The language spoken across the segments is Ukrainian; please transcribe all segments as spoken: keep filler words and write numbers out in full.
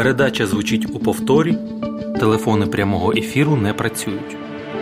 Передача звучить у повторі, телефони прямого ефіру не працюють.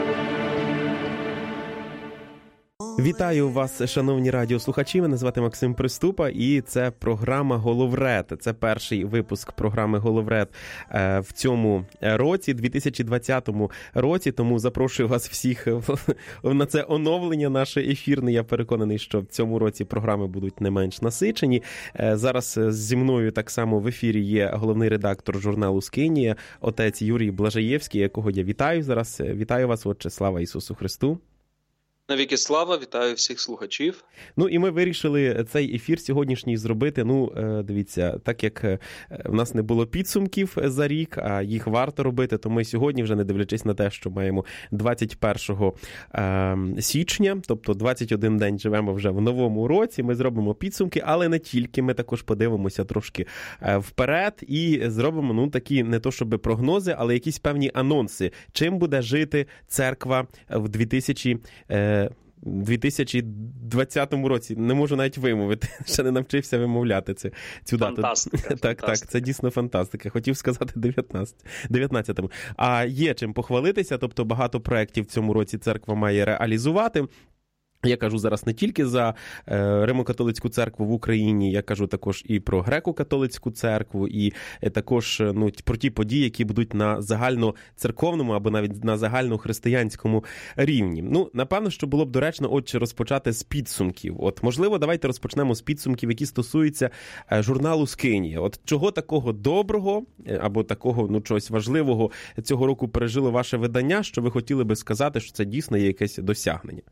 Вітаю вас, шановні радіослухачі, мене звати Максим Приступа, і це програма «Головред». Це перший випуск програми «Головред» в цьому році, дві тисячі двадцятому році, тому запрошую вас всіх на це оновлення наше ефірне. Я переконаний, що в цьому році програми будуть не менш насичені. Зараз зі мною так само в ефірі є головний редактор журналу «Скинія», отець Юрій Блажаєвський, якого я вітаю зараз. Вітаю вас, отче, слава Ісусу Христу! Навіки слава, вітаю всіх слухачів. Ну і ми вирішили цей ефір сьогоднішній зробити, ну, дивіться, так як в нас не було підсумків за рік, а їх варто робити, то ми сьогодні, вже не дивлячись на те, що маємо двадцять першого січня, тобто двадцять один день живемо вже в новому році, ми зробимо підсумки, але не тільки, ми також подивимося трошки вперед і зробимо, ну, такі не то щоб прогнози, але якісь певні анонси, чим буде жити церква в дві тисячі дві тисячі двадцятому році. Не можу навіть вимовити, ще не навчився вимовляти це, цю дату. Фантастика. Так, фантастика. так, це дійсно фантастика. Хотів сказати дев'ятнадцятому. А є чим похвалитися, тобто багато проєктів в цьому році церква має реалізувати. Я кажу зараз не тільки за е, Римо-католицьку церкву в Україні, я кажу також і про Греко-католицьку церкву, і е, також ну, про ті події, які будуть на загальноцерковному або навіть на загальнохристиянському рівні. Ну, напевно, що було б доречно, отче, розпочати з підсумків. От, можливо, давайте розпочнемо з підсумків, які стосуються е, журналу «Скинія». От чого такого доброго е, або такого, ну, чогось важливого цього року пережило ваше видання, що ви хотіли би сказати, що це дійсно є якесь досягнення?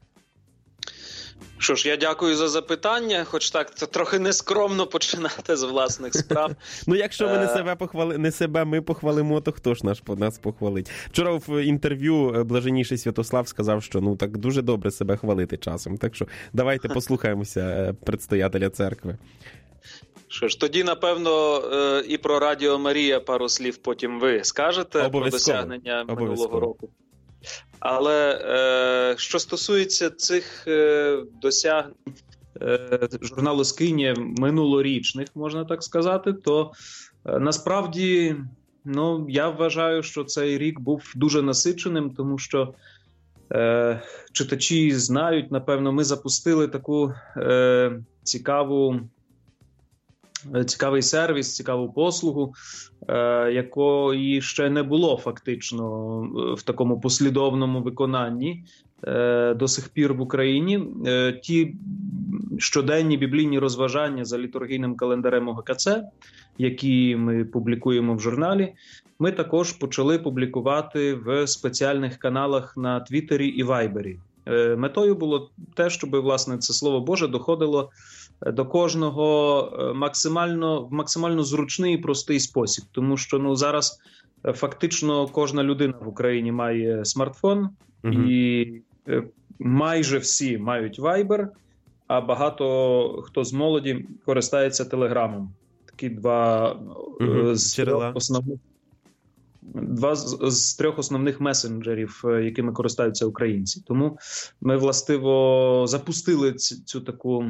Що ж, я дякую за запитання, хоч так трохи нескромно починати з власних справ. Ну, якщо ми не себе похвали, не себе ми похвалимо, то хто ж наш нас похвалить? Вчора в інтерв'ю блаженніший Святослав сказав, що ну так дуже добре себе хвалити часом. Так що давайте послухаємося предстоятеля церкви. Що ж, тоді, напевно, і про Радіо Марія пару слів потім ви скажете про досягнення минулого року. Але е, що стосується цих е, досягнень е, журналу «Скинія» минулорічних, можна так сказати, то е, насправді, ну, я вважаю, що цей рік був дуже насиченим, тому що е, читачі знають, напевно, ми запустили таку е, цікаву цікавий сервіс, цікаву послугу, е, якої ще не було фактично в такому послідовному виконанні е, до сих пір в Україні. Е, ті щоденні біблійні розважання за літургійним календарем О Ге Ка Це, які ми публікуємо в журналі, ми також почали публікувати в спеціальних каналах на Твіттері і Вайбері. Е, метою було те, щоб, власне, це Слово Боже доходило до кожного максимально, в максимально зручний і простий спосіб. Тому що ну, зараз фактично кожна людина в Україні має смартфон, угу. і майже всі мають Viber, а багато хто з молоді користається Телеграмом. Такі два, угу. з, трьох основних, два з, з трьох основних месенджерів, якими користуються українці. Тому ми, властиво, запустили цю, цю таку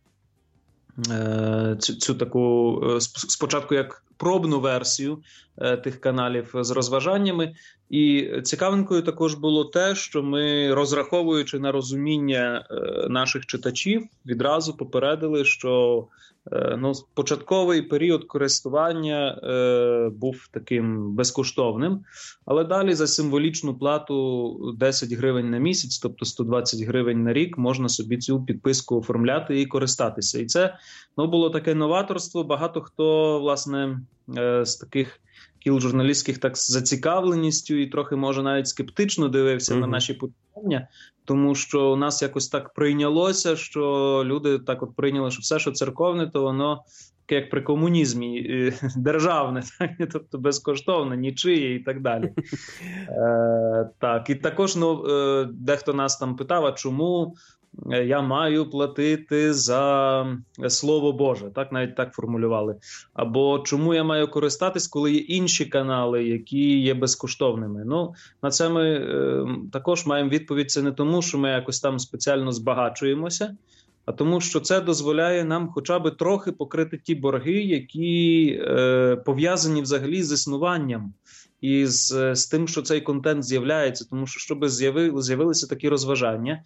Цю, цю таку спочатку як пробну версію тих каналів з розважаннями. І цікавинкою також було те, що ми, розраховуючи на розуміння наших читачів, відразу попередили, що ну, початковий період користування е, був таким безкоштовним, але далі за символічну плату десять гривень на місяць, тобто сто двадцять гривень на рік, можна собі цю підписку оформляти і користатися. І це ну, було таке новаторство. Багато хто, власне, е, з таких кіл журналістських так з зацікавленістю і трохи, може, навіть скептично дивився mm-hmm. на наші питання, тому що у нас якось так прийнялося, що люди так от прийняли, що все, що церковне, то воно таке, як при комунізмі, державне, так? Тобто безкоштовне, нічиє і так далі. Е, так, і також ну, е, дехто нас там питав, а чому я маю платити за Слово Боже, так, навіть так формулювали. Або чому я маю користатись, коли є інші канали, які є безкоштовними. Ну, на це ми е, також маємо відповідь. Це не тому, що ми якось там спеціально збагачуємося, а тому, що це дозволяє нам хоча б трохи покрити ті борги, які е, пов'язані взагалі з існуванням і з, з тим, що цей контент з'являється. Тому що, щоб з'яви, з'явилися такі розважання,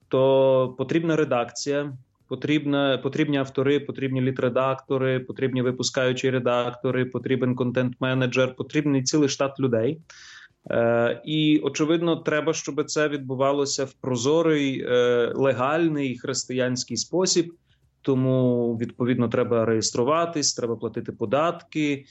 то потрібна редакція, потрібна, потрібні автори, потрібні літредактори, потрібні випускаючі редактори, потрібен контент-менеджер, потрібний цілий штат людей. Е, і, очевидно, треба, щоб це відбувалося в прозорий, е, легальний християнський спосіб. Тому, відповідно, треба реєструватись, треба платити податки.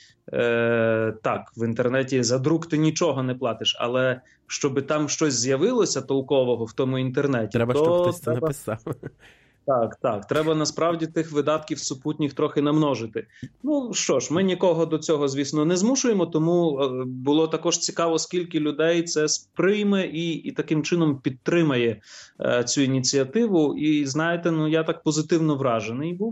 Е, так, в інтернеті за друк ти нічого не платиш, але щоб там щось з'явилося толкового в тому інтернеті, треба, то щоб хтось це треба... написав. Так, так. Треба насправді тих видатків супутніх трохи намножити. Ну що ж, ми нікого до цього, звісно, не змушуємо, тому було також цікаво, скільки людей це сприйме і, і таким чином підтримає е, цю ініціативу. І знаєте, ну я так позитивно вражений був.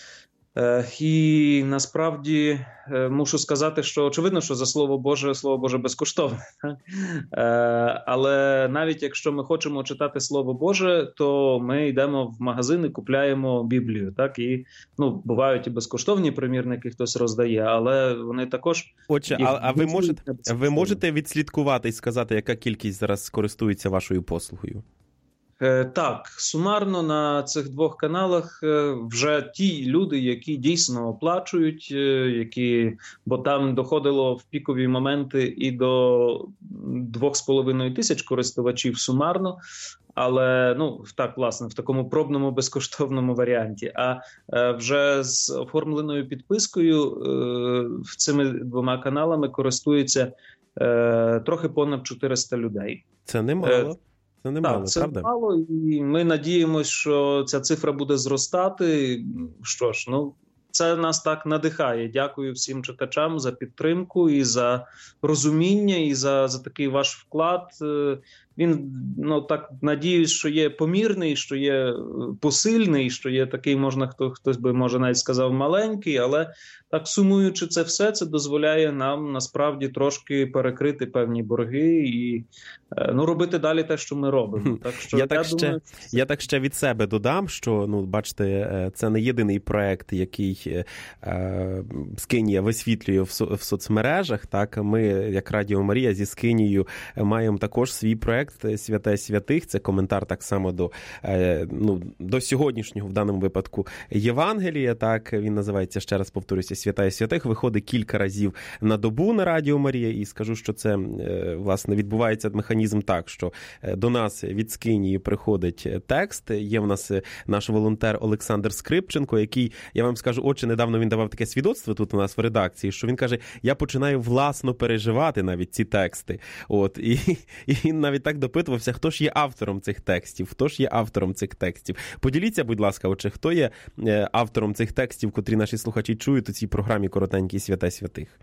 Е, і насправді е, мушу сказати, що очевидно, що за Слово Боже, Слово Боже безкоштовне. Так? Е, але навіть якщо ми хочемо читати Слово Боже, то ми йдемо в магазин і купляємо Біблію. Так? І ну, бувають і безкоштовні примірники, хтось роздає, але вони також... Отже, а, а ви, можете, ви можете відслідкувати і сказати, яка кількість зараз користується вашою послугою? Так, сумарно на цих двох каналах вже ті люди, які дійсно оплачують, які, бо там доходило в пікові моменти і до двох з половиною тисяч користувачів сумарно, але, ну, так, власне, в такому пробному безкоштовному варіанті. А вже з оформленою підпискою в цими двома каналами користується трохи понад чотириста людей. Це немало. Це немало, так, це правда? мало, і ми надіємося, що ця цифра буде зростати. Що ж, ну, це нас так надихає. Дякую всім читачам за підтримку і за розуміння, і за, за такий ваш вклад. Він, ну, так, надіюсь, що є помірний, що є посильний, що є такий, можна, хто, хтось би, може, навіть сказав, маленький, але так, сумуючи це все, це дозволяє нам, насправді, трошки перекрити певні борги і, ну, робити далі те, що ми робимо. Так, що, я, я, так думаю, ще, я так ще від себе додам, що, ну, бачите, це не єдиний проект, який е, Скинія висвітлює в, со, в соцмережах. Так, ми, як Радіо Марія, зі Скинією маємо також свій проект «Святе святих». Це коментар так само до, ну, до сьогоднішнього, в даному випадку, Євангелія. Так, він називається, ще раз повторюся, «Святе святих». Виходить кілька разів на добу на Радіо Марія. І скажу, що це, власне, відбувається механізм так, що до нас від Скинії приходить текст. Є в нас наш волонтер Олександр Скрипченко, який, я вам скажу, отче, недавно він давав таке свідоцтво тут у нас в редакції, що він каже, я починаю власно переживати навіть ці тексти. От, і, і він навіть так допитувався, хто ж є автором цих текстів, хто ж є автором цих текстів. Поділіться, будь ласка, отже, хто є автором цих текстів, котрі наші слухачі чують у цій програмі коротенькій «Святе святих»?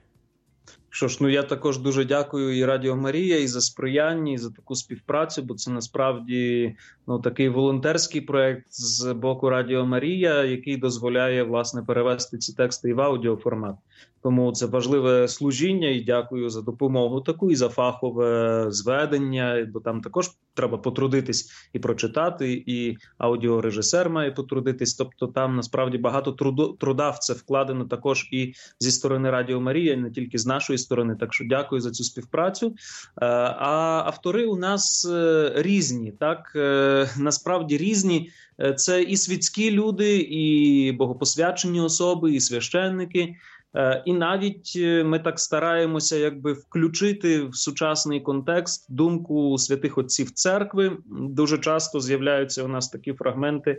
Що ж, ну я також дуже дякую і Радіо Марія, і за сприяння, і за таку співпрацю, бо це насправді, ну, такий волонтерський проект з боку Радіо Марія, який дозволяє, власне, перевести ці тексти і в аудіоформат. Тому це важливе служіння, і дякую за допомогу таку, і за фахове зведення, бо там також треба потрудитись і прочитати, і аудіорежисер має потрудитись. Тобто там насправді багато труду, труда в це вкладено також і зі сторони Радіо Марія, і не тільки з нашої сторони. Так що дякую за цю співпрацю. А автори у нас різні, так, насправді різні. Це і світські люди, і богопосвячені особи, і священники. І навіть ми так стараємося якби включити в сучасний контекст думку святих отців церкви. Дуже часто з'являються у нас такі фрагменти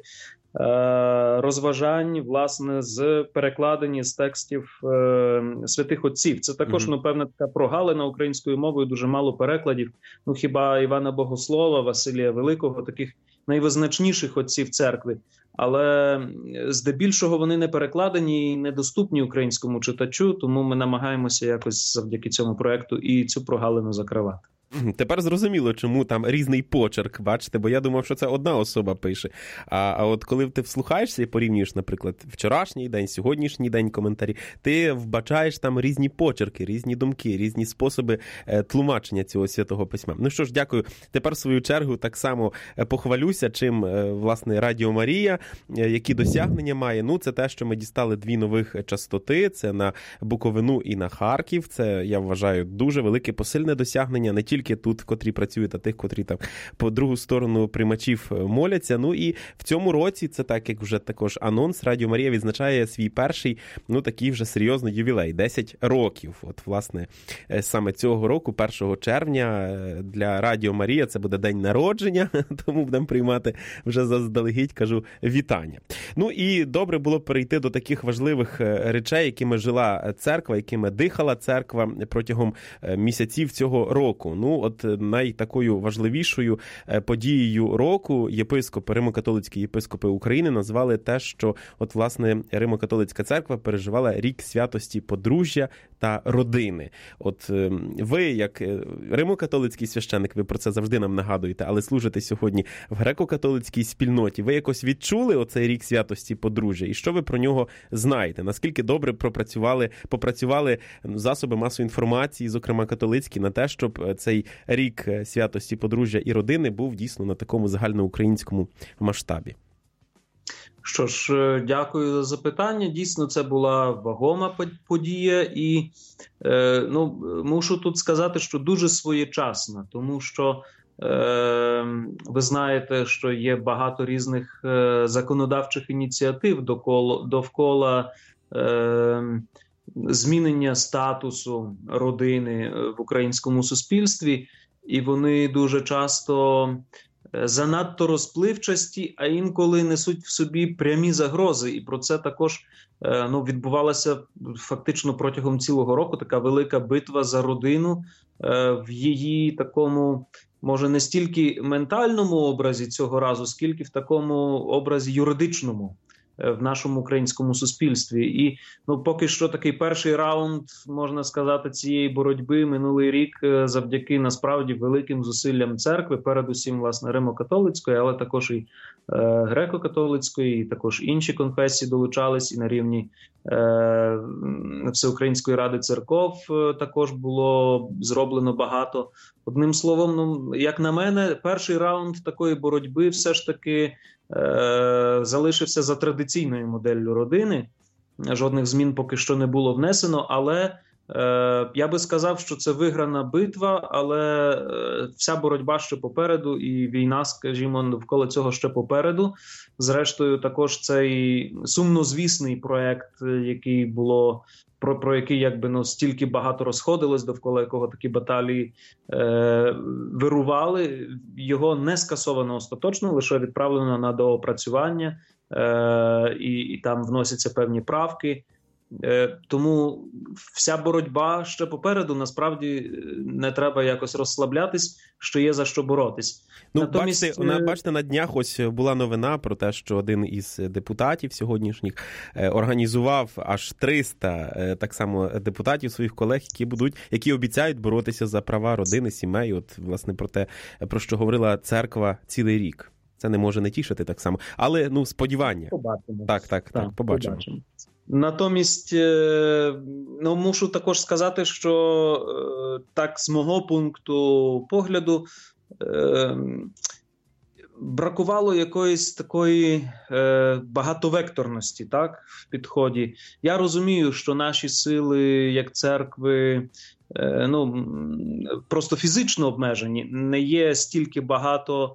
розважань, власне, з перекладені з текстів святих отців. Це також, mm-hmm. ну, певна така прогалина українською мовою, дуже мало перекладів. Ну, хіба Івана Богослова, Василія Великого, таких найвизначніших отців церкви. Але здебільшого вони не перекладені і недоступні українському читачу, тому ми намагаємося якось завдяки цьому проекту і цю прогалину закривати. Тепер зрозуміло, чому там різний почерк, бачите, бо я думав, що це одна особа пише. А, а от коли ти вслухаєшся і порівнюєш, наприклад, вчорашній день, сьогоднішній день коментарі, ти вбачаєш там різні почерки, різні думки, різні способи е, тлумачення цього Святого Письма. Ну що ж, дякую. Тепер в свою чергу так само похвалюся, чим, е, власне, Радіо Марія, е, які досягнення має. Ну, це те, що ми дістали дві нових частоти, це на Буковину і на Харків. Це, я вважаю, дуже велике посильне досягнення, не тільки тут, котрі працюють, а тих, котрі там по другу сторону приймачів моляться. Ну і в цьому році, це так, як вже також анонс, Радіо Марія відзначає свій перший, ну такий вже серйозний ювілей, десять років. От, власне, саме цього року, першого червня, для Радіо Марія це буде день народження, тому будемо приймати вже заздалегідь, кажу, вітання. Ну і добре було перейти до таких важливих речей, якими жила церква, якими дихала церква протягом місяців цього року. Ну, от найтакою важливішою подією року єпископи, Римо-католицькі єпископи України назвали те, що от, власне, Римо-католицька церква переживала рік святості подружжя та родини. От ви, як Римо-католицький священник, ви про це завжди нам нагадуєте, але служите сьогодні в греко-католицькій спільноті. Ви якось відчули оцей рік святості подружжя? І що ви про нього знаєте? Наскільки добре пропрацювали, попрацювали засоби масової інформації, зокрема католицькі, на те, щоб цей рік святості подружжя і родини був дійсно на такому загальноукраїнському масштабі? Що ж, дякую за запитання. Дійсно, це була вагома подія і, е, ну, мушу тут сказати, що дуже своєчасна, тому що е, ви знаєте, що є багато різних е, законодавчих ініціатив довкола, довкола е, змінення статусу родини в українському суспільстві, і вони дуже часто занадто розпливчасті, а інколи несуть в собі прямі загрози. І про це також ну, відбувалася фактично протягом цілого року така велика битва за родину в її такому, може, не стільки ментальному образі цього разу, скільки в такому образі юридичному в нашому українському суспільстві. І ну, поки що такий перший раунд, можна сказати, цієї боротьби минулий рік завдяки, насправді, великим зусиллям церкви, передусім, власне, Римо-католицької, але також і е, греко-католицької, і також інші конфесії долучались, і на рівні е, Всеукраїнської ради церков е, також було зроблено багато. Одним словом, ну, як на мене, перший раунд такої боротьби все ж таки е, залишився за традиційною моделлю родини. Жодних змін поки що не було внесено, але е, я би сказав, що це виграна битва, але е, вся боротьба ще попереду, і війна, скажімо, навколо цього ще попереду. Зрештою, також цей сумнозвісний проект, який було Про, про який якби ну, стільки багато розходилось, довкола якого такі баталії е, вирували, його не скасовано остаточно, лише відправлено на доопрацювання, е, і, і там вносяться певні правки. Е, тому вся боротьба ще попереду, насправді не треба якось розслаблятись, що є за що боротись. Ну, Натомість... бачите, на, бачите, на днях ось була новина про те, що один із депутатів сьогоднішніх організував аж триста так само депутатів, своїх колег, які будуть, які обіцяють боротися за права родини, сімей. От, власне, про те, про що говорила церква цілий рік. Це не може не тішити так само. Але, ну, сподівання. Побачимо. Так, так, так, так побачимо. побачимо. Натомість, ну, мушу також сказати, що так, з мого пункту погляду, бракувало якоїсь такої багатовекторності, так, в підході. Я розумію, що наші сили, як церкви, ну, просто фізично обмежені, не є стільки багато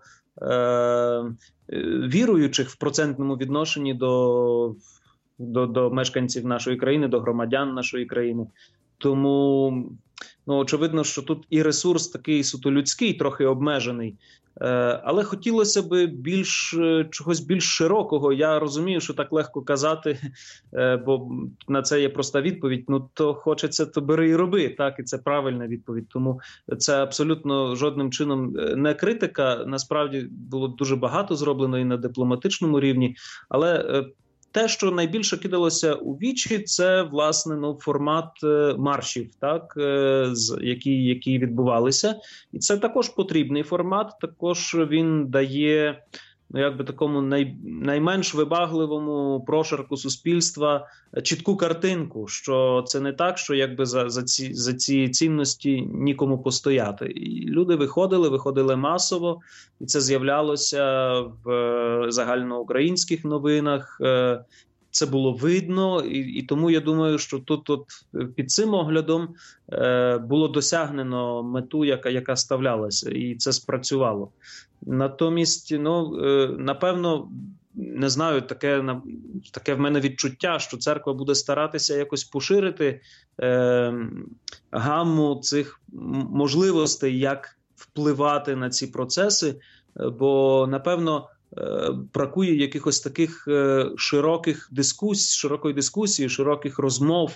віруючих в процентному відношенні до До, до мешканців нашої країни, до громадян нашої країни. Тому, ну, очевидно, що тут і ресурс такий суто людський, трохи обмежений. Е, але хотілося б більш, чогось більш широкого. Я розумію, що так легко казати, е, бо на це є проста відповідь. Ну, то хочеться, то бери і роби. Так, і це правильна відповідь. Тому це абсолютно жодним чином не критика. Насправді було дуже багато зроблено і на дипломатичному рівні. Але е, те, що найбільше кидалося у вічі, це, власне, ну, формат маршів, так, які, які відбувалися. І це також потрібний формат, також він дає, ну, якби такому най, найменш вибагливому прошарку суспільства чітку картинку, що це не так, що якби за, за, ці, за ці цінності нікому постояти. І люди виходили, виходили масово, і це з'являлося в загальноукраїнських новинах. Це було видно, і, і тому я думаю, що тут, тут під цим оглядом е, було досягнено мету, яка, яка ставлялася, і це спрацювало. Натомість, ну, е, напевно, не знаю, таке, таке в мене відчуття, що церква буде старатися якось поширити е, гамму цих можливостей, як впливати на ці процеси, бо, напевно, бракує якихось таких широких дискусій, широкої дискусії, широких розмов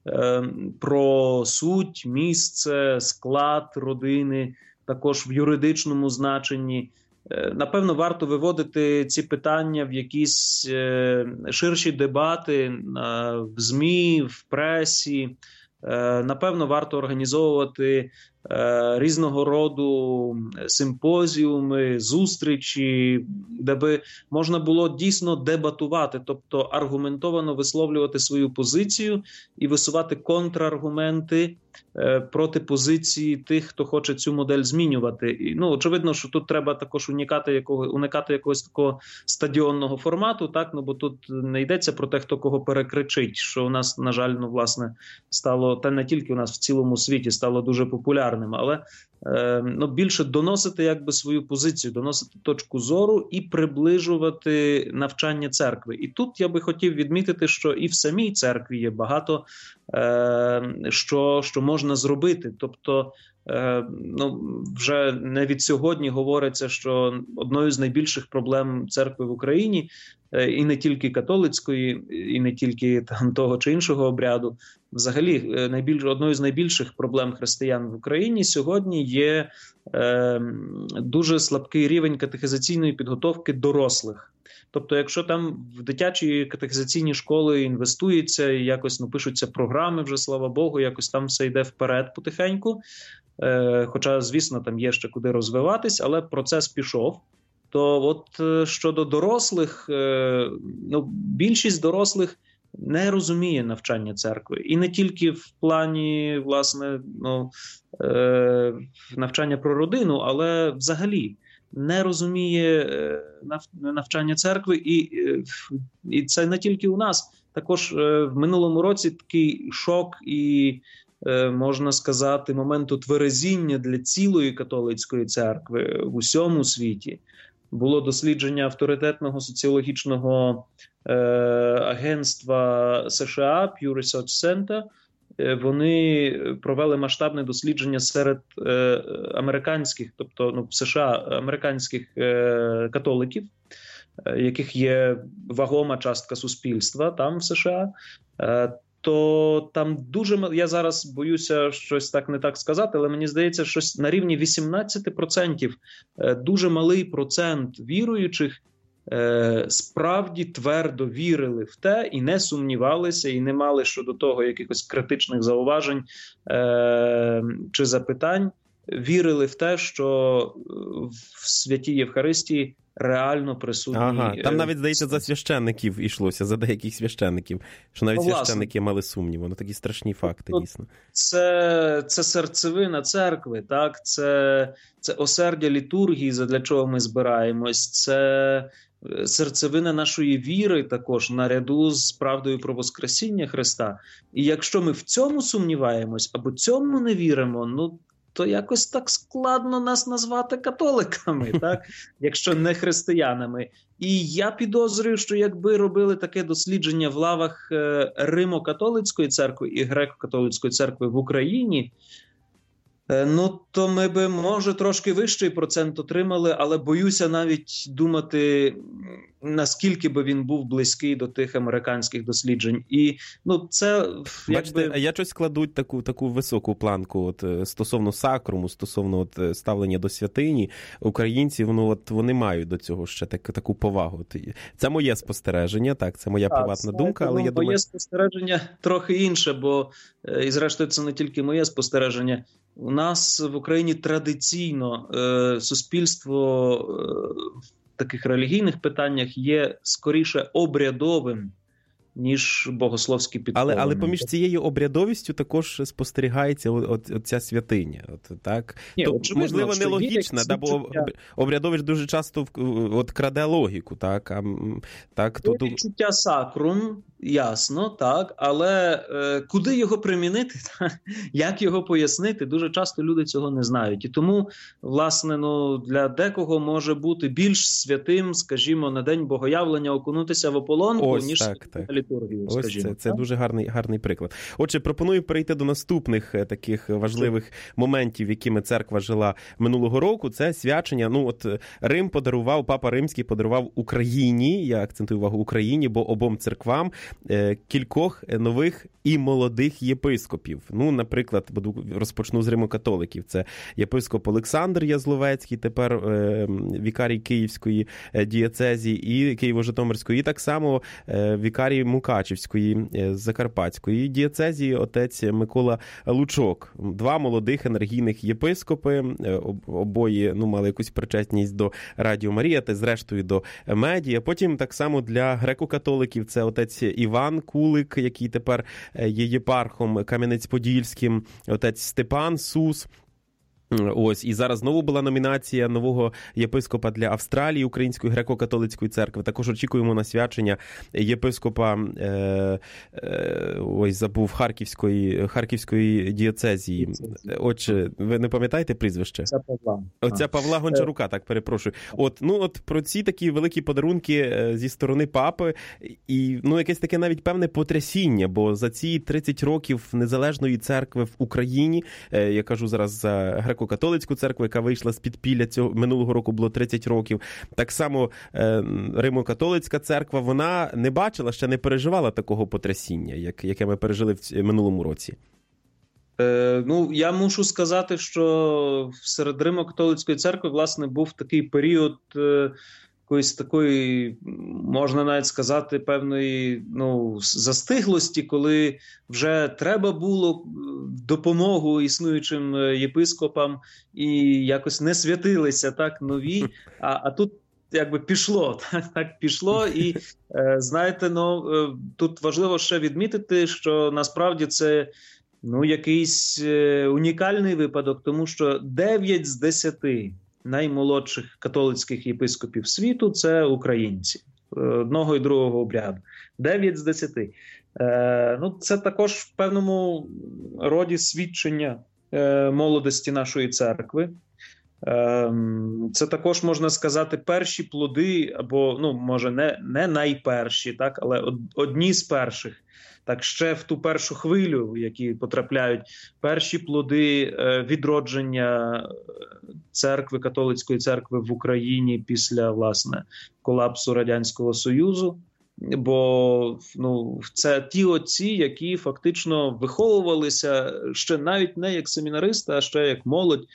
про суть, місце, склад родини, також в юридичному значенні. Напевно, варто виводити ці питання в якісь ширші дебати в ЗМІ, в пресі. Напевно, варто організовувати різного роду симпозіуми, зустрічі, де би можна було дійсно дебатувати, тобто аргументовано висловлювати свою позицію і висувати контраргументи проти позиції тих, хто хоче цю модель змінювати. І, ну, очевидно, що тут треба також уникати, якого, уникати якогось такого стадіонного формату, так, ну, бо тут не йдеться про те, хто кого перекричить, що у нас, на жаль, ну, власне, стало, та не тільки у нас в цілому світі стало дуже популярним, але е, ну, більше доносити якби свою позицію, доносити точку зору і приближувати навчання церкви. І тут я би хотів відмітити, що і в самій церкві є багато е, що, що можна зробити. Тобто, е, ну, вже не від сьогодні говориться, що одною з найбільших проблем церкви в Україні, е, і не тільки католицької, і не тільки там того чи іншого обряду, взагалі найбільш, одною з найбільших проблем християн в Україні сьогодні є е, дуже слабкий рівень катехизаційної підготовки дорослих. Тобто, якщо там в дитячі катехизаційні школи інвестується і якось, ну, пишуться програми вже, слава Богу, якось там все йде вперед потихеньку, е, хоча, звісно, там є ще куди розвиватись, але процес пішов. То от щодо дорослих, е, ну, більшість дорослих не розуміє навчання церкви. І не тільки в плані, власне, ну, е, навчання про родину, але взагалі не розуміє навчання церкви. І, і це не тільки у нас. Також в минулому році такий шок і, можна сказати, момент утверезіння для цілої католицької церкви в усьому світі. Було дослідження авторитетного соціологічного е, агентства США Pew Research Center. Е, вони провели масштабне дослідження серед е, американських, тобто, ну, в США американських е, католиків, е, яких є вагома частка суспільства там в США. Е, то там дуже, я зараз боюся щось так не так сказати, але мені здається, щось на рівні вісімнадцять відсотків, дуже малий процент віруючих справді твердо вірили в те і не сумнівалися, і не мали щодо того якихось критичних зауважень чи запитань, вірили в те, що в святій Євхаристії реально присутні. Ага, там навіть, здається, за священників йшлося, за деяких священників, що навіть ну, священники мали сумніви. Ну, такі страшні факти, ну, дійсно. Це, це серцевина церкви, так? Це, це осердя літургії, задля чого ми збираємось. Це серцевина нашої віри також, наряду з правдою про Воскресіння Христа. І якщо ми в цьому сумніваємось, або цьому не віримо, ну, то якось так складно нас назвати католиками, так? Якщо не християнами. І я підозрюю, що якби робили таке дослідження в лавах Римо-католицької церкви і греко-католицької церкви в Україні, ну, то ми би, може, трошки вищий процент отримали, але боюся навіть думати, наскільки би він був близький до тих американських досліджень. І, ну, це, бачите, якби... я щось кладуть таку, таку високу планку от, стосовно сакруму, стосовно от, ставлення до святині. Українців, ну, от, вони мають до цього ще так, таку повагу. Це моє спостереження, так, це моя так, приватна це, думка, але ну, я думаю... Моє спостереження трохи інше, бо, і зрештою, це не тільки моє спостереження. У нас в Україні традиційно е, суспільство е, в таких релігійних питаннях є скоріше обрядовим, ніж богословські підходи. Але, але поміж цією обрядовістю також спостерігається от, от ця святиня. От, так? Ні, То, очевидно, можливо, нелогічна, да, бо обрядовість дуже часто от, краде логіку. Так? А, так, то, то... Відчуття сакрум, ясно, так, але е, куди його примінити, як його пояснити, дуже часто люди цього не знають. І тому, власне, ну, для декого може бути більш святим, скажімо, на День Богоявлення окунутися в ополонку, Ось, ніж так, так. на літургію, Ось скажімо. Це, це дуже гарний, гарний приклад. Отже, пропоную перейти до наступних таких важливих моментів, якими церква жила минулого року. Це свячення. Ну, от Рим подарував, Папа Римський подарував Україні, я акцентую увагу Україні, бо обом церквам кількох нових і молодих єпископів. Ну, наприклад, буду розпочну з Римо-католиків. Це єпископ Олександр Язловецький, тепер е, вікарій Київської дієцезії і Києво-Житомирської, і так само е, вікарій Мукачівської, е, Закарпатської дієцезії, отець Микола Лучок. Два молодих енергійних єпископи, е, обоє, ну, мали якусь причетність до Радіо Марія, та зрештою до медіа. Потім так само для греко-католиків це отець Іван Кулик, який тепер є єпархом Кам'янець-Подільським, отець Степан Сус. Ось, і зараз знову була номінація нового єпископа для Австралії, Української греко-католицької церкви. Також очікуємо на свячення єпископа, е, е, ось забув, Харківської, Харківської дієцезії. Отже, ви не пам'ятаєте прізвище? Це Павла. Оця Павла Гончарука, так, перепрошую. От, ну, от про ці такі великі подарунки зі сторони папи і, ну, якесь таке навіть певне потрясіння, бо за ці тридцять років незалежної церкви в Україні, е, я кажу зараз за греко-католицьку церкву, яка вийшла з підпілля цього минулого року, було тридцять років. Так само е, Римо-католицька церква, вона не бачила, ще не переживала такого потрясіння, як, яке ми пережили в минулому році. Е, ну, я мушу сказати, що серед Римо-католицької церкви, власне, був такий період е, якоїсь такої, можна навіть сказати, певної, ну, застиглості, коли вже треба було допомогу існуючим єпископам і якось не святилися так нові, а, а тут якби пішло, так, так пішло, і е, знаєте, ну, е, тут важливо ще відмітити, що насправді це, ну, якийсь е, унікальний випадок, тому що дев'ять з десяти наймолодших католицьких єпископів світу – це українці одного і другого обряду. дев'ять з десяти. Е, ну, це також в певному роді свідчення е, молодості нашої церкви. Е, це також, можна сказати, перші плоди, або, ну, може, не, не найперші, так, але одні з перших. Так, ще в ту першу хвилю, які потрапляють, перші плоди відродження церкви, католицької церкви в Україні після, власне, колапсу Радянського Союзу. Бо, ну, це ті отці, які фактично виховувалися ще навіть не як семінаристи, а ще як молодь.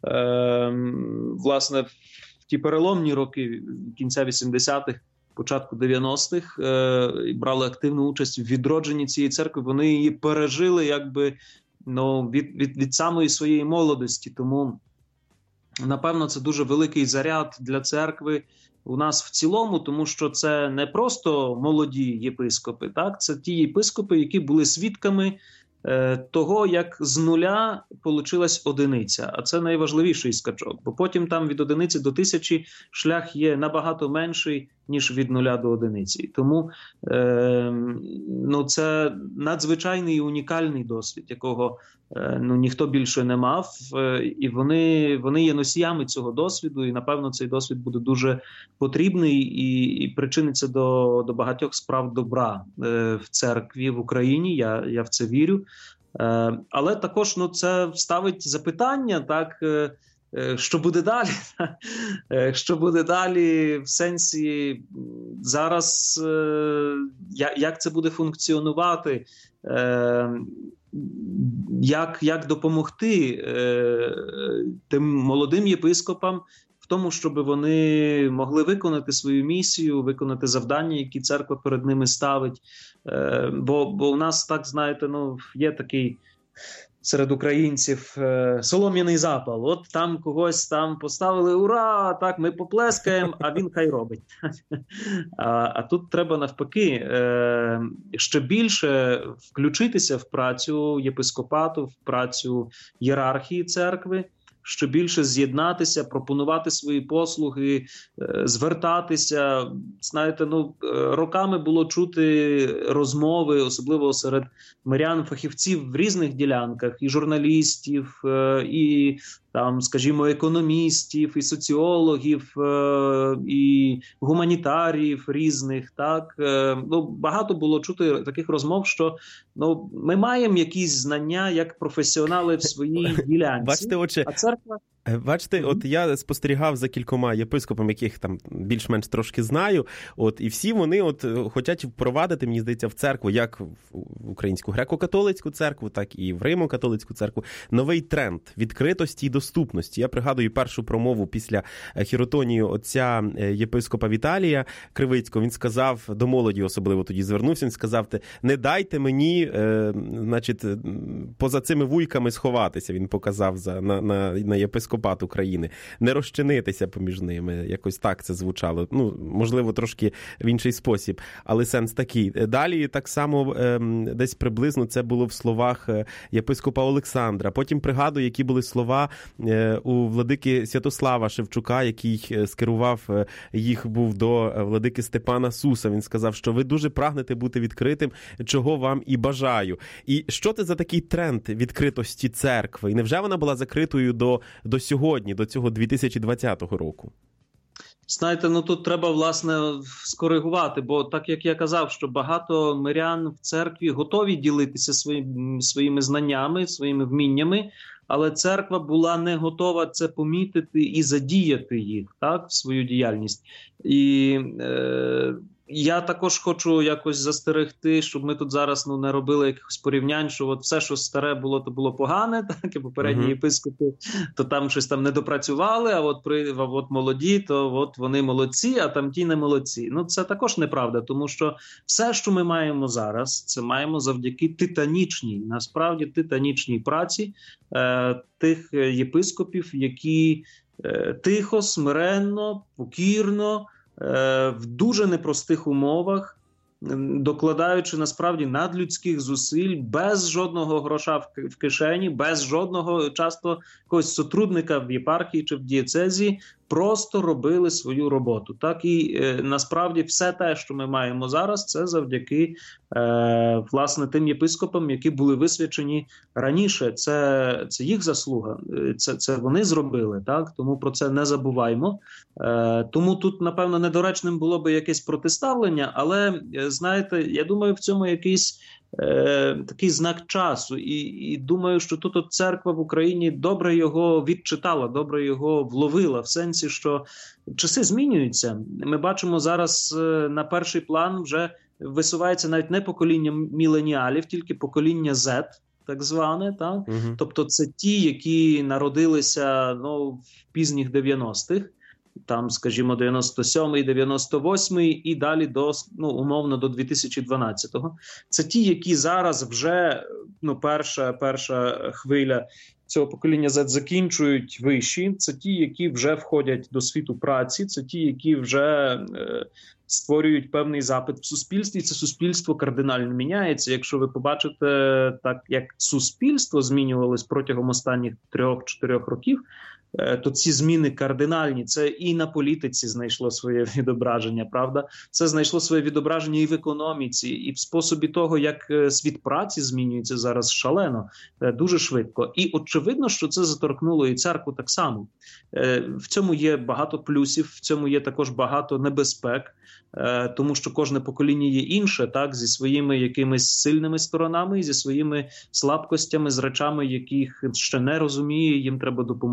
Е, власне, в ті переломні роки кінця вісімдесятих, початку дев'яностих, е, брали активну участь в відродженні цієї церкви. Вони її пережили якби, ну, від, від, від самої своєї молодості. Тому, напевно, це дуже великий заряд для церкви у нас в цілому, тому що це не просто молоді єпископи, так? Це ті єпископи, які були свідками е, того, як з нуля получилась одиниця. А це найважливіший скачок, бо потім там від одиниці до тисячі шлях є набагато менший, ніж від нуля до одиниці. Тому е, ну, це надзвичайний і унікальний досвід, якого е, ну, ніхто більше не мав. Е, і вони, вони є носіями цього досвіду, і, напевно, цей досвід буде дуже потрібний і, і причиниться до, до багатьох справ добра е, в церкві в Україні. Я, я в це вірю. Е, але також, ну, це ставить запитання, так, е, що буде далі? Що буде далі в сенсі зараз, як це буде функціонувати, як, як допомогти тим молодим єпископам в тому, щоб вони могли виконати свою місію, виконати завдання, які церква перед ними ставить. Бо, бо у нас, так, знаєте, ну, є такий серед українців солом'яний запал. От там когось там поставили, ура, так, ми поплескаємо, а він хай робить. А, а тут треба навпаки ще більше включитися в працю єпископату, в працю ієрархії церкви, що більше з'єднатися, пропонувати свої послуги, звертатися. Знаєте, ну, роками було чути розмови, особливо серед мирян-фахівців в різних ділянках, і журналістів, і там, скажімо, економістів, і соціологів, і гуманітаріїв різних, так. Ну, багато було чути таких розмов, що, ну, ми маємо якісь знання як професіонали в своїй ділянці. Бачите, отже, а церква... Бачите, mm-hmm. от я спостерігав за кількома єпископами, яких там більш-менш трошки знаю, от, і всі вони от хочуть впровадити, мені здається, в церкву, як в українську греко-католицьку церкву, так і в Римо-католицьку церкву, новий тренд відкритості і доступності. Я пригадую першу промову після хіротонії отця єпископа Віталія Кривицького. Він сказав, до молоді особливо тоді звернувся, він сказав, не дайте мені, е, значить, поза цими вуйками сховатися, він показав за, на, на, на єпископа України, не розчинитися поміж ними. Якось так це звучало. Ну, можливо, трошки в інший спосіб, але сенс такий. Далі так само десь приблизно це було в словах єпископа Олександра. Потім пригадую, які були слова у владики Святослава Шевчука, який скерував їх був до владики Степана Суса. Він сказав, що ви дуже прагнете бути відкритим, чого вам і бажаю. І що це за такий тренд відкритості церкви? І невже вона була закритою до, до сьогодні, до цього дві тисячі двадцятого року? Знаєте, ну тут треба, власне, скоригувати, бо так, як я казав, що багато мирян в церкві готові ділитися своїм, своїми знаннями, своїми вміннями, але церква була не готова це помітити і задіяти їх, так, в свою діяльність. І е, я також хочу якось застерегти, щоб ми тут зараз, ну, не робили якихось порівнянь, що от все, що старе було, то було погане, так, і попередні uh-huh. єпископи, то там щось там не допрацювали, а от, при, а от молоді, то от вони молодці, а там ті не молодці. Ну, це також неправда, тому що все, що ми маємо зараз, це маємо завдяки титанічній, насправді титанічній праці е, тих єпископів, які е, тихо, смиренно, покірно, в дуже непростих умовах, докладаючи насправді надлюдських зусиль, без жодного гроша в кишені, без жодного часто якогось сотрудника в єпархії чи в дієцезі, просто робили свою роботу. Так, і е, насправді все те, що ми маємо зараз, це завдяки е, власне тим єпископам, які були висвячені раніше. Це, це їх заслуга, це, це вони зробили, так? Тому про це не забуваймо. Е, тому тут, напевно, недоречним було би якесь протиставлення, але, знаєте, я думаю, в цьому якийсь Е, такий знак часу, і, і думаю, що тут от церква в Україні добре його відчитала, добре його вловила, в сенсі, що часи змінюються. Ми бачимо зараз е, на перший план вже висувається навіть не покоління міленіалів, тільки покоління Z, так зване, так? Угу. Тобто це ті, які народилися, ну, в пізніх дев'яностих, там, скажімо, дев'яносто сьомий, дев'яносто восьмий і далі до, ну, умовно, до дві тисячі дванадцятого. Це ті, які зараз вже, ну, перша, перша хвиля цього покоління Z закінчують виші. Це ті, які вже входять до світу праці, це ті, які вже е, створюють певний запит в суспільстві. Це суспільство кардинально міняється. Якщо ви побачите, так як суспільство змінювалось протягом останніх трьох-чотирьох років, то ці зміни кардинальні. Це і на політиці знайшло своє відображення, правда? Це знайшло своє відображення і в економіці, і в способі того, як світ праці змінюється зараз шалено, дуже швидко. І очевидно, що це заторкнуло і церкву так само. В цьому є багато плюсів, в цьому є також багато небезпек, тому що кожне покоління є інше, так, зі своїми якимись сильними сторонами, і зі своїми слабкостями, з речами, яких ще не розуміє, їм треба допомогти це зробити.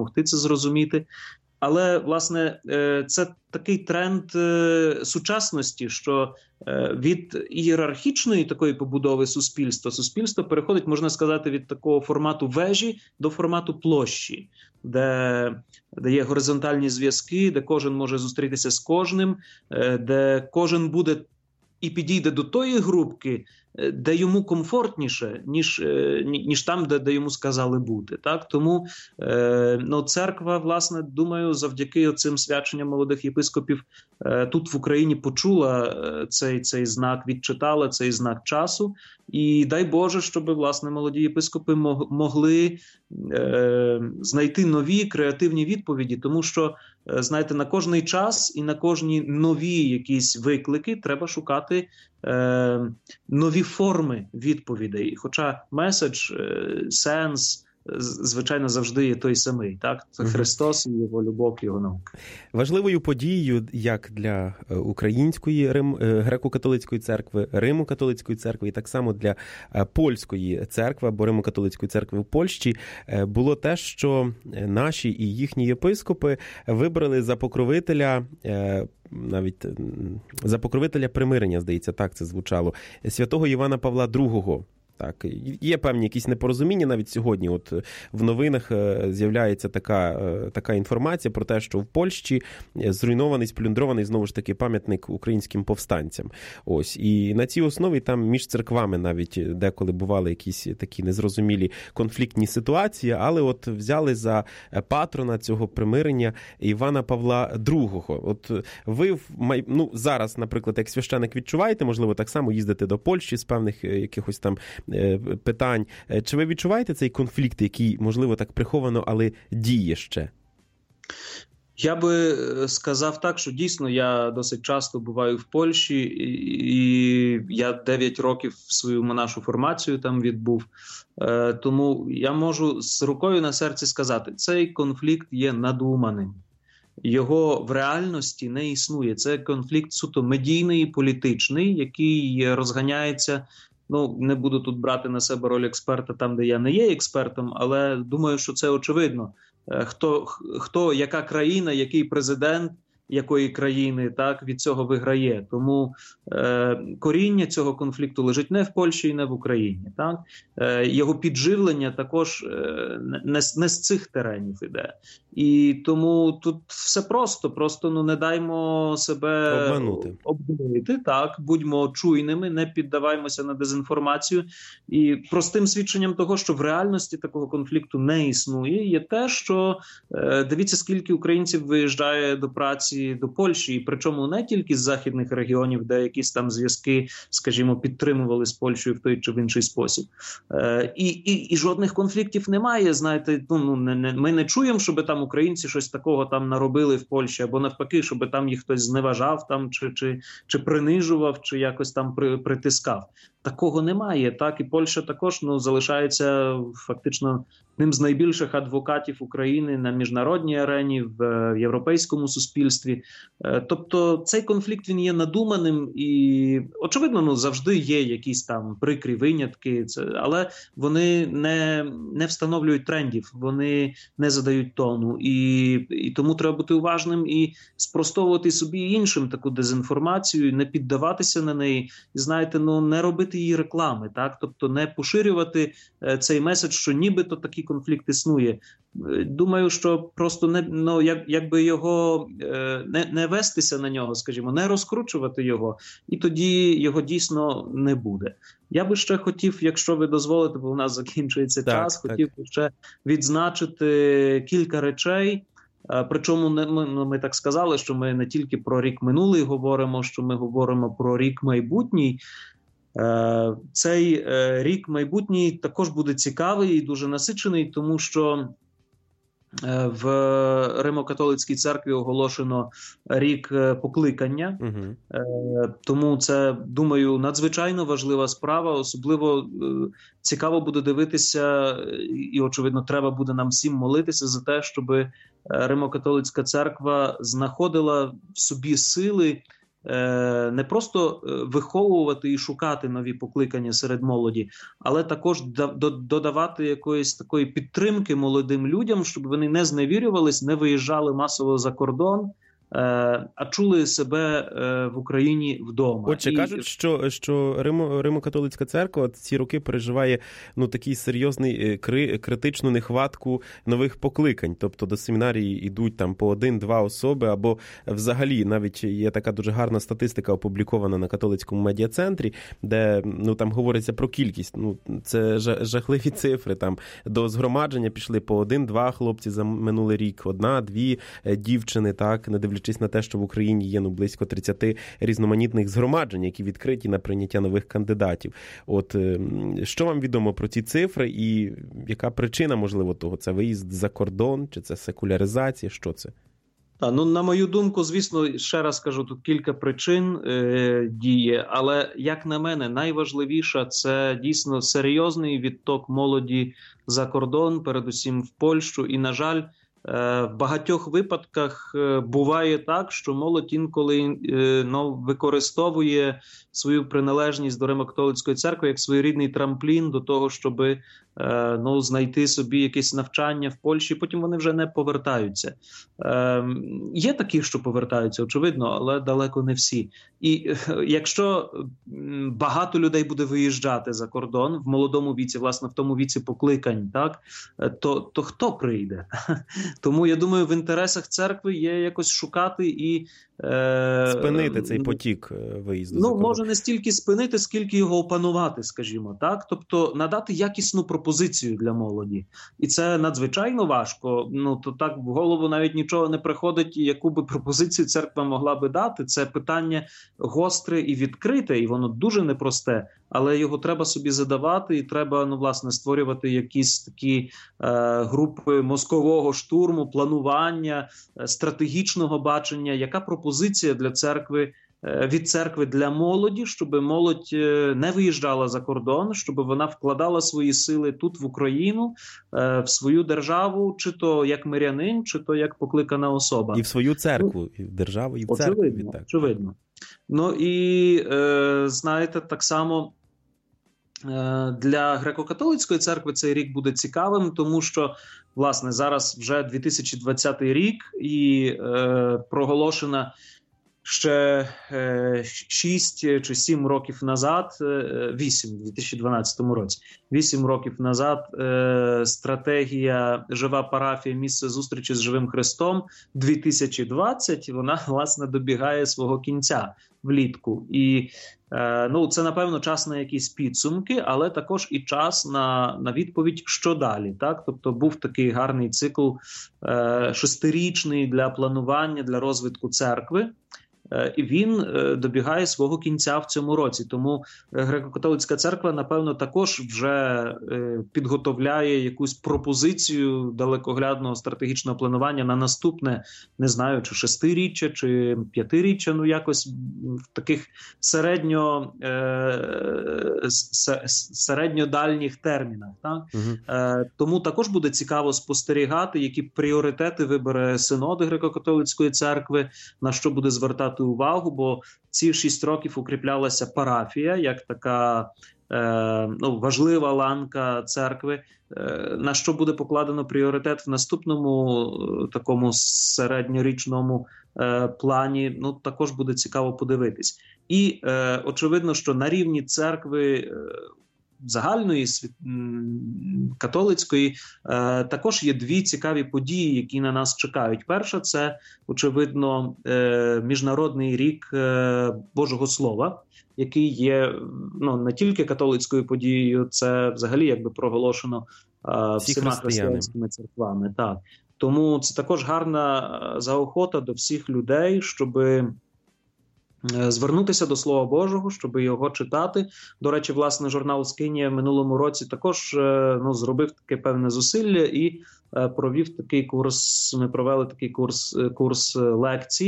зрозуміти. Але, власне, це такий тренд сучасності, що від ієрархічної такої побудови суспільства, суспільство переходить, можна сказати, від такого формату вежі до формату площі, де, де є горизонтальні зв'язки, де кожен може зустрітися з кожним, де кожен буде і підійде до тої групки, де йому комфортніше, ніж, ніж там, де, де йому сказали бути. Так? Тому ну, церква, власне, думаю, завдяки цим свяченням молодих єпископів тут в Україні почула цей, цей знак, відчитала цей знак часу. І дай Боже, щоб, власне, молоді єпископи могли е, знайти нові креативні відповіді, тому що, знаєте, на кожний час і на кожні нові якісь виклики треба шукати е, нові форми відповідей. Хоча меседж, е, сенс, звичайно, завжди є той самий. Так? Це Христос і Його любов, Його наука. Важливою подією як для української Рим, греко-католицької церкви, Римо-католицької церкви і так само для польської церкви або Римо-католицької церкви в Польщі було те, що наші і їхні єпископи вибрали за покровителя навіть за покровителя примирення, здається, так це звучало, святого Івана Павла другого. Так, є певні якісь непорозуміння навіть сьогодні. От в новинах з'являється така, така інформація про те, що в Польщі зруйнований, сплюндрований знову ж таки пам'ятник українським повстанцям. Ось. І на цій основі там між церквами навіть деколи бували якісь такі незрозумілі конфліктні ситуації, але от взяли за патрона цього примирення Івана Павла другого. От ви ну, зараз, наприклад, як священик відчуваєте, можливо, так само їздите до Польщі з певних якихось там питань. Чи ви відчуваєте цей конфлікт, який, можливо, так приховано, але діє ще? Я би сказав так, що дійсно я досить часто буваю в Польщі, і я дев'ять років свою монашу формацію там відбув. Тому я можу з рукою на серці сказати, цей конфлікт є надуманим. Його в реальності не існує. Це конфлікт суто медійний, політичний, який розганяється. Ну, не буду тут брати на себе роль експерта там, де я не є експертом, але думаю, що це очевидно. Хто, хто яка країна, який президент якої країни, так, від цього виграє. Тому е, коріння цього конфлікту лежить не в Польщі і не в Україні. Так? Е, його підживлення також е, не, не з цих теренів іде. І тому тут все просто. Просто ну, не даймо себе обманути. обдурити, так, будьмо чуйними, не піддаваймося на дезінформацію. І простим свідченням того, що в реальності такого конфлікту не існує, є те, що е, дивіться, скільки українців виїжджає до праці до Польщі, і причому не тільки з західних регіонів, де якісь там зв'язки, скажімо, підтримували з Польщею в той чи в інший спосіб. Е, і, і, і жодних конфліктів немає, знаєте, ну, не, не, ми не чуємо, щоб там українці щось такого там наробили в Польщі, або навпаки, щоб там їх хтось зневажав там, чи, чи, чи принижував, чи якось там при, притискав. Такого немає, так, і Польща також ну, залишається фактично одним з найбільших адвокатів України на міжнародній арені, в європейському суспільстві. Тобто цей конфлікт, він є надуманим і, очевидно, ну, завжди є якісь там прикрі винятки, але вони не, не встановлюють трендів, вони не задають тону. І, і тому треба бути уважним і спростовувати собі і іншим таку дезінформацію, не піддаватися на неї, і, знаєте, ну, не робити її реклами, так? Тобто не поширювати цей меседж, що нібито такий конфлікт існує. Думаю, що просто не, ну, як, якби його не, не вестися на нього, скажімо, не розкручувати його, і тоді його дійсно не буде. Я би ще хотів, якщо ви дозволите, бо у нас закінчується так, час, так. хотів би ще відзначити кілька речей. Причому ми, ми так сказали, що ми не тільки про рік минулий говоримо, що ми говоримо про рік майбутній. Цей рік майбутній також буде цікавий і дуже насичений, тому що в Римо-католицькій церкві оголошено рік покликання. Угу. Тому це, думаю, надзвичайно важлива справа. Особливо цікаво буде дивитися і, очевидно, треба буде нам всім молитися за те, щоб Римо-католицька церква знаходила в собі сили не просто виховувати і шукати нові покликання серед молоді, але також додавати якоїсь такої підтримки молодим людям, щоб вони не зневірювались, не виїжджали масово за кордон, а чули себе в Україні вдома. Отже, і... кажуть, що, що Римо, Римо-католицька церква ці роки переживає ну, такий серйозний кри, критичну нехватку нових покликань. Тобто до семінарії йдуть там по один-два особи, або взагалі навіть є така дуже гарна статистика опублікована на католицькому медіа-центрі, де ну, там говориться про кількість. Ну, це жахливі цифри. Там до згромадження пішли по один-два хлопці за минулий рік, одна-дві дівчини, так, не дивлячись на те, що в Україні є ну, близько тридцять різноманітних згромаджень, які відкриті на прийняття нових кандидатів. От що вам відомо про ці цифри і яка причина, можливо, того? Це виїзд за кордон, чи це секуляризація, що це? Та, ну, на мою думку, звісно, ще раз кажу, тут кілька причин е, діє, але, як на мене, найважливіша – це дійсно серйозний відток молоді за кордон, передусім в Польщу, і, на жаль, в багатьох випадках буває так, що молодь інколи ну, використовує свою приналежність до Римо-католицької церкви як своєрідний трамплін до того, щоб ну, знайти собі якесь навчання в Польщі, потім вони вже не повертаються. Е, є такі, що повертаються, очевидно, але далеко не всі. І якщо багато людей буде виїжджати за кордон в молодому віці, власне, в тому віці покликань, так, то, то хто прийде? Тому, я думаю, в інтересах церкви є якось шукати і е, спинити цей потік виїзду. Ну, може не стільки спинити, скільки його опанувати, скажімо так. Тобто надати якісну пропозицію для молоді. І це надзвичайно важко. Ну, то так в голову навіть нічого не приходить, яку би пропозицію церква могла би дати. Це питання гостре і відкрите, і воно дуже непросте, але його треба собі задавати, і треба, ну, власне, створювати якісь такі е, групи мозкового штурму, планування, е, стратегічного бачення, яка пропозиція для церкви, від церкви для молоді, щоб молодь не виїжджала за кордон, щоб вона вкладала свої сили тут в Україну, в свою державу, чи то як мирянин, чи то як покликана особа. І в свою церкву, і в державу, і в церкву. Очевидно, очевидно. Ну і, знаєте, так само для греко-католицької церкви цей рік буде цікавим, тому що, власне, зараз вже дві тисячі двадцятий рік і проголошена ще е, шість чи сім років назад, е, вісім, в дві тисячі дванадцятому році, вісім років назад е, стратегія «Жива парафія. Місце зустрічі з живим Христом» дві тисячі двадцять, вона, власне, добігає свого кінця влітку. І е, ну, це, напевно, час на якісь підсумки, але також і час на, на відповідь, що далі. Так? Тобто був такий гарний цикл е, шестирічний для планування, для розвитку церкви. І він добігає свого кінця в цьому році. Тому греко-католицька церква, напевно, також вже підготовляє якусь пропозицію далекоглядного стратегічного планування на наступне, не знаю, чи шестиріччя, чи п'ятиріччя, ну якось в таких середньо, середньодальніх термінах. Так? Угу. Тому також буде цікаво спостерігати, які пріоритети вибере синод греко-католицької церкви, на що буде звертати увагу, бо ці шість років укріплялася парафія, як така е, ну, важлива ланка церкви, е, на що буде покладено пріоритет в наступному е, такому середньорічному е, плані, ну, також буде цікаво подивитись. І е, очевидно, що на рівні церкви е, загальної, католицької, е, також є дві цікаві події, які на нас чекають. Перша – це, очевидно, е, Міжнародний рік е, Божого Слова, який є ну, не тільки католицькою подією, це взагалі якби проголошено е, всіма християнськими церквами. Так. Тому це також гарна заохота до всіх людей, щоби звернутися до Слова Божого, щоб його читати. До речі, власне, журнал «Скинія» в минулому році також ну, зробив таке певне зусилля і провів такий курс, ми провели такий курс, курс лекцій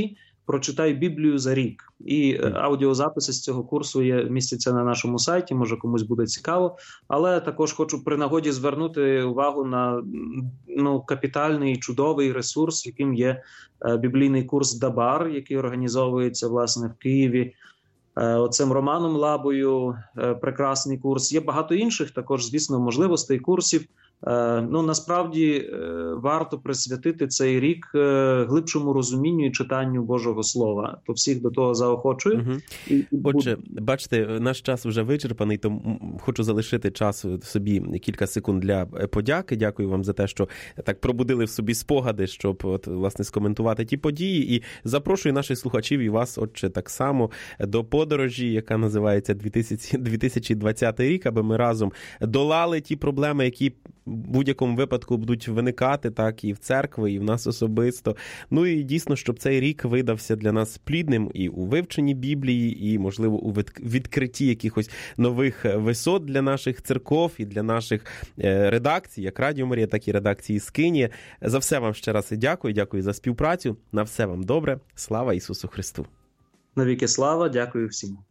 «Прочитай Біблію за рік». І аудіозаписи з цього курсу є, містяться на нашому сайті, може комусь буде цікаво. Але також хочу при нагоді звернути увагу на ну, капітальний, чудовий ресурс, яким є біблійний курс «Дабар», який організовується, власне, в Києві. Оцим Романом Лабою, прекрасний курс. Є багато інших також, звісно, можливостей курсів. Ну, насправді, варто присвятити цей рік глибшому розумінню і читанню Божого Слова. То всіх до того заохочую. Угу. І, і... Отже, бачите, наш час вже вичерпаний, тому хочу залишити час собі кілька секунд для подяки. Дякую вам за те, що так пробудили в собі спогади, щоб, от, власне, скоментувати ті події. І запрошую наших слухачів і вас, отже, так само до подорожі, яка називається дві тисячі двадцятий рік, аби ми разом долали ті проблеми, які в будь-якому випадку будуть виникати, так, і в церкві, і в нас особисто. Ну і дійсно, щоб цей рік видався для нас плідним і у вивченні Біблії, і, можливо, у відкритті якихось нових висот для наших церков і для наших редакцій, як Радіо Марія, так і редакції Скинія. За все вам ще раз дякую, дякую за співпрацю. На все вам добре. Слава Ісусу Христу! Навіки слава, дякую всім.